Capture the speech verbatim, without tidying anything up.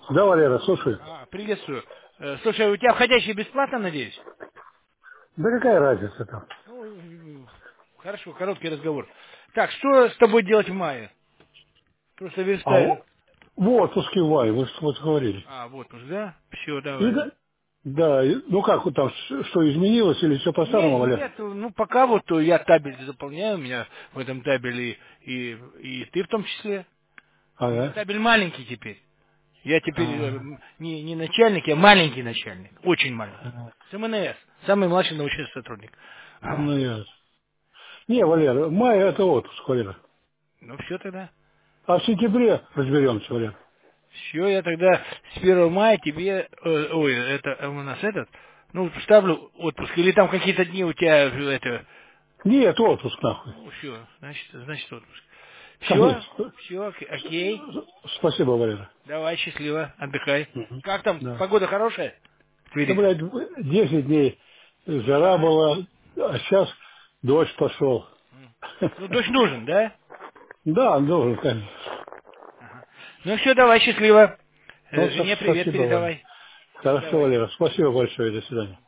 Да, Валера, слушай. А, приветствую. Э, Слушай, у тебя входящий бесплатно, надеюсь? Да какая разница там? Ну, м, хорошо, короткий разговор. Так, что с тобой делать в мае? Просто А верстаю. о- в отпуске в мае, вы что вот говорили. А, вот уж, да? Все, И давай. да, да, и- ну как вот там, ш- что изменилось или все по-старому, Не, Валер? нет, ну пока вот э, я табель заполняю, у меня в этом табеле и, и ты в том числе. У меня Ага. табель маленький теперь. Я теперь э, А, м, не, не начальник, я маленький начальник. Очень маленький. а, С эм эн эс. Самый младший научный сотрудник. ну ясно. Не, Валер, май это отпуск, Валер. Ну все тогда. А в сентябре разберемся, Валер. Все, я тогда с первого мая тебе, э, ой, это у нас этот, ну, ставлю отпуск. Или там какие-то дни у тебя, э, это, Нет, отпуск нахуй. ну, все, значит, значит отпуск. Все, Конечно. все, окей. Спасибо, Валера. Давай, счастливо, отдыхай. Мгм. Как там, Да. погода хорошая? В Да, Твери? блядь, десять дней жара А, была, а сейчас дождь пошел. м. Ну, дождь нужен, да? Да, должен, конечно. Ага. Ну все, давай, счастливо. Ну, Э, со- Жене привет спасибо, Валя. передавай. Все, Хорошо, давай. Валера. Спасибо большое. До свидания.